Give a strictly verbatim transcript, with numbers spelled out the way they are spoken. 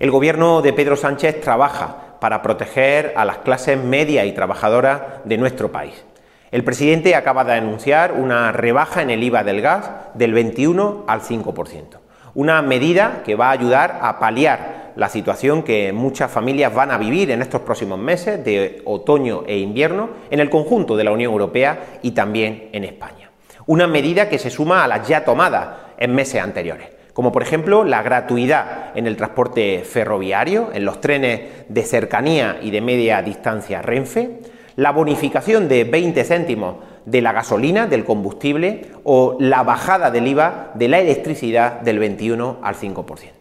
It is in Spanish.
El gobierno de Pedro Sánchez trabaja para proteger a las clases medias y trabajadoras de nuestro país. El presidente acaba de anunciar una rebaja en el I V A del gas del veintiuno al cinco por ciento. Una medida que va a ayudar a paliar la situación que muchas familias van a vivir en estos próximos meses de otoño e invierno en el conjunto de la Unión Europea y también en España. Una medida que se suma a las ya tomadas en meses anteriores, como por ejemplo la gratuidad en el transporte ferroviario, en los trenes de cercanía y de media distancia Renfe, la bonificación de veinte céntimos de la gasolina, del combustible, o la bajada del I V A de la electricidad del veintiuno al cinco por ciento.